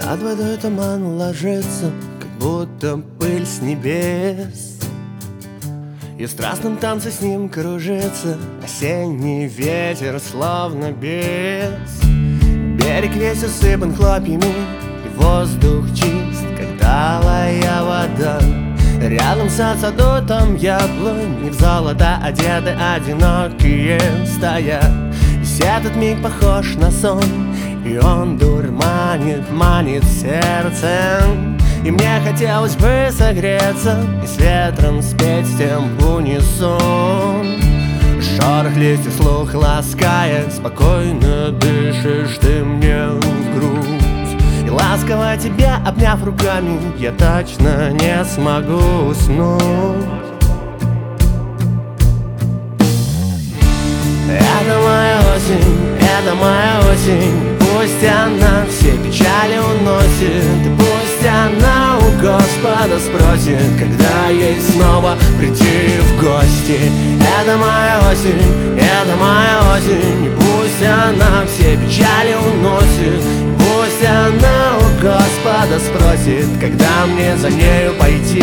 Над водой туман ложится, как будто пыль с небес, и в страстном танце с ним кружится осенний ветер, словно бес. Берег весь усыпан хлопьями, и воздух чист, как талая вода. Рядом сад, саду, там яблони, в золото одеты одинокие стоят. Весь этот миг похож на сон, и он дурманит, манит сердцем. И мне хотелось бы согреться и с ветром спеть с тем в унисон. Шорох листьев слух ласкает, спокойно дышишь ты мне в грудь. И ласково тебя, обняв руками, я точно не смогу уснуть. Это моя осень, это моя осень. Пусть она все печали уносит, и пусть она у Господа спросит, когда ей снова прийти в гости. Это моя осень, это моя осень. И пусть она все печали уносит, и пусть она у Господа спросит, когда мне за нею пойти.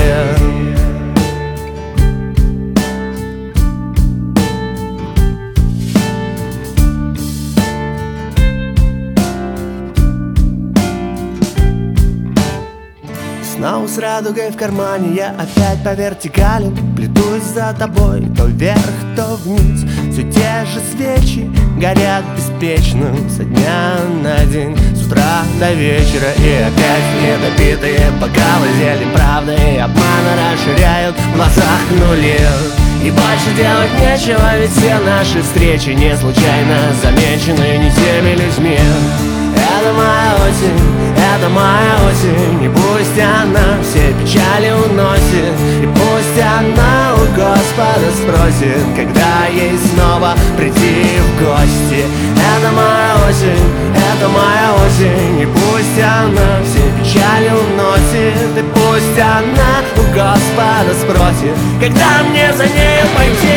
Снова с радугой в кармане я опять по вертикали плетусь за тобой, то вверх, то вниз. Все те же свечи горят беспечно со дня на день, с утра до вечера. И опять недопитые бокалы зелень правды и обмана расширяют в глазах нули. И больше делать нечего, ведь все наши встречи не случайно замечены не теми людьми. Это моя осень, это моя осень. И пусть она все печали уносит, и пусть она у Господа спросит, когда ей снова прийти в гости. Это моя осень, это моя осень. И пусть она все печали уносит, и пусть она у Господа спросит, когда мне за нею пойти.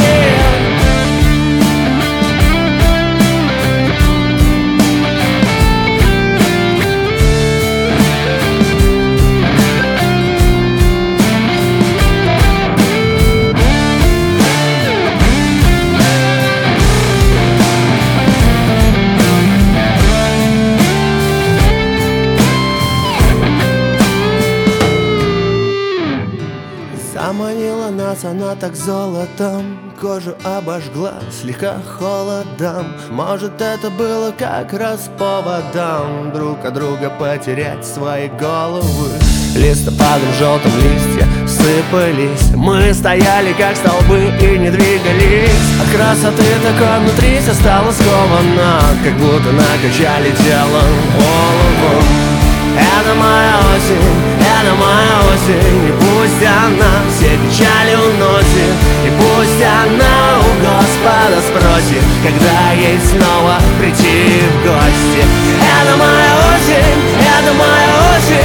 Заманила нас она так золотом, кожу обожгла слегка холодом. Может, это было как раз поводом друг от друга потерять свои головы. Листопадом желтым листья сыпались, мы стояли как столбы и не двигались. От красоты такой внутри все стало сковано, как будто накачали телом голову. Это моя осень, это моя осень. И пусть она все печали уносит, и пусть она у Господа спросит, когда ей снова прийти в гости. Это моя осень, это моя осень.